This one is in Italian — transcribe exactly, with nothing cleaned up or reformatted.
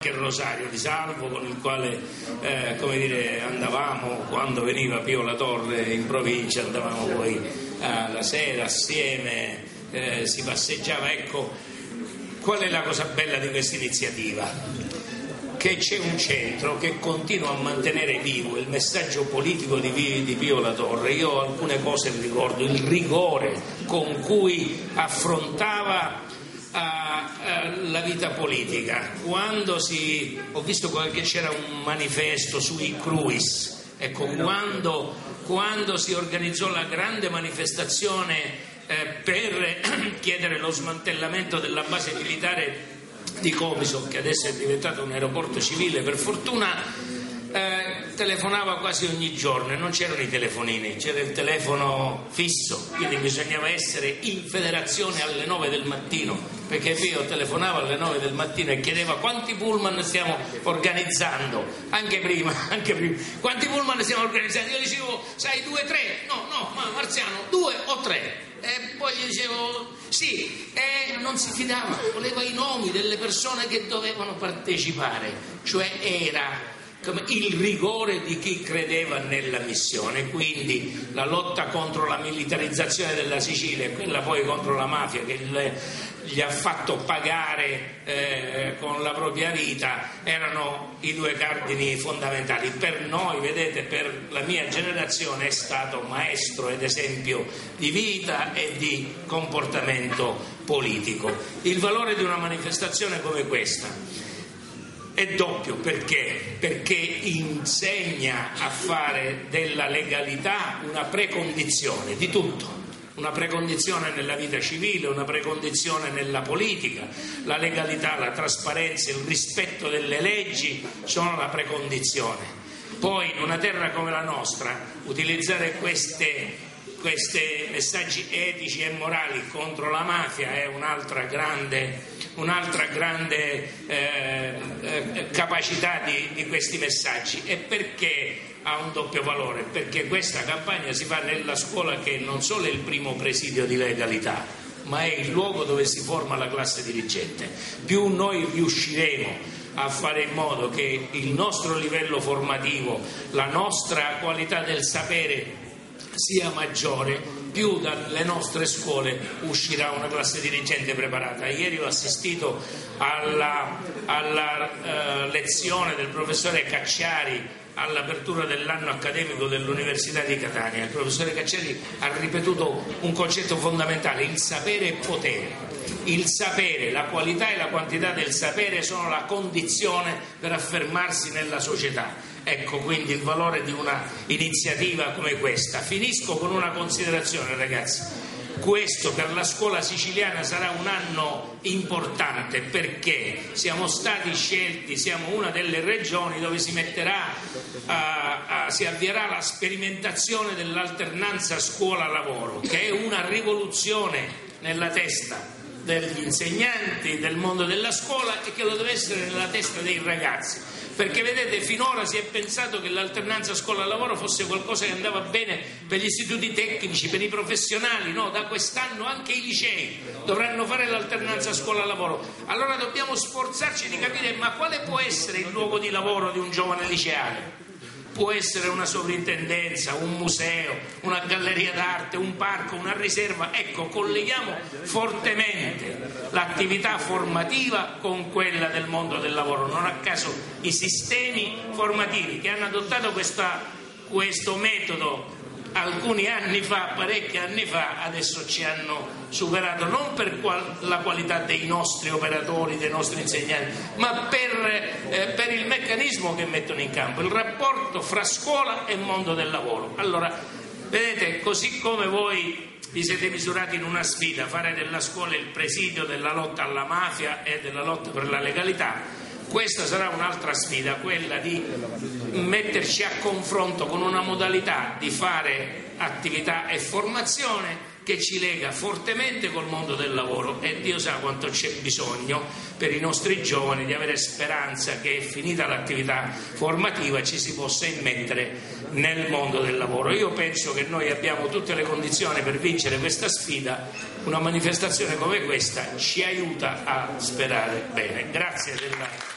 anche Rosario Di Salvo, con il quale eh, come dire, andavamo quando veniva Pio La Torre in provincia, andavamo poi alla sera assieme, eh, si passeggiava. Ecco, qual è la cosa bella di questa iniziativa? Che c'è un centro che continua a mantenere vivo il messaggio politico di, di Pio La Torre. Io ho alcune cose ricordo, il rigore con cui affrontava uh, uh, la vita politica. Quando si, ho visto che c'era un manifesto sui cruise, ecco, quando, quando si organizzò la grande manifestazione eh, per chiedere lo smantellamento della base militare di Comiso, che adesso è diventato un aeroporto civile, per fortuna eh, telefonava quasi ogni giorno, e non c'erano i telefonini, c'era il telefono fisso, quindi bisognava essere in federazione alle nove del mattino, perché Pio telefonava alle nove del mattino e chiedeva quanti pullman stiamo organizzando, anche prima, anche prima, quanti pullman stiamo organizzando, io dicevo sai due, tre, no, no, ma Marziano, due o tre. E poi gli dicevo sì, e non si fidava, voleva i nomi delle persone che dovevano partecipare, cioè era come il rigore di chi credeva nella missione. Quindi la lotta contro la militarizzazione della Sicilia e quella poi contro la mafia che le, gli ha fatto pagare eh, con la propria vita erano i due cardini fondamentali. Per noi, vedete, per la mia generazione è stato maestro ed esempio di vita e di comportamento politico. Il valore di una manifestazione come questa è doppio, perché? Perché insegna a fare della legalità una precondizione di tutto, una precondizione nella vita civile, una precondizione nella politica. La legalità, la trasparenza, il rispetto delle leggi sono la precondizione. Poi in una terra come la nostra utilizzare queste questi messaggi etici e morali contro la mafia è un'altra grande, un'altra grande eh, eh, capacità di, di questi messaggi. E perché ha un doppio valore? Perché questa campagna si fa nella scuola, che non solo è il primo presidio di legalità, ma è il luogo dove si forma la classe dirigente. Più noi riusciremo a fare in modo che il nostro livello formativo, la nostra qualità del sapere sia maggiore, più dalle nostre scuole uscirà una classe dirigente preparata. Ieri ho assistito alla, alla uh, lezione del professore Cacciari all'apertura dell'anno accademico dell'Università di Catania. Il professore Cacciari ha ripetuto un concetto fondamentale: il sapere è potere. Il sapere, la qualità e la quantità del sapere sono la condizione per affermarsi nella società. Ecco quindi il valore di una iniziativa come questa. Finisco con una considerazione, ragazzi. Questo per la scuola siciliana sarà un anno importante, perché siamo stati scelti, siamo una delle regioni dove si metterà, a, a, si avvierà la sperimentazione dell'alternanza scuola-lavoro, che è una rivoluzione nella testa degli insegnanti, del mondo della scuola, e che lo deve essere nella testa dei ragazzi. Perché vedete, finora si è pensato che l'alternanza scuola-lavoro fosse qualcosa che andava bene per gli istituti tecnici, per i professionali. No, da quest'anno anche i licei dovranno fare l'alternanza scuola-lavoro. Allora dobbiamo sforzarci di capire, ma quale può essere il luogo di lavoro di un giovane liceale? Può essere una sovrintendenza, un museo, una galleria d'arte, un parco, una riserva. Ecco, colleghiamo fortemente l'attività formativa con quella del mondo del lavoro. Non a caso i sistemi formativi che hanno adottato questa, questo metodo alcuni anni fa, parecchi anni fa, adesso ci hanno superato, non per qual- la qualità dei nostri operatori, dei nostri insegnanti, ma per, eh, per il meccanismo che mettono in campo, il rapporto fra scuola e mondo del lavoro. Allora, vedete, così come voi vi siete misurati in una sfida, fare della scuola il presidio della lotta alla mafia e della lotta per la legalità, questa sarà un'altra sfida, quella di metterci a confronto con una modalità di fare attività e formazione che ci lega fortemente col mondo del lavoro, e Dio sa quanto c'è bisogno per i nostri giovani di avere speranza che, finita l'attività formativa, ci si possa immettere nel mondo del lavoro. Io penso che noi abbiamo tutte le condizioni per vincere questa sfida. Una manifestazione come questa ci aiuta a sperare bene. Grazie della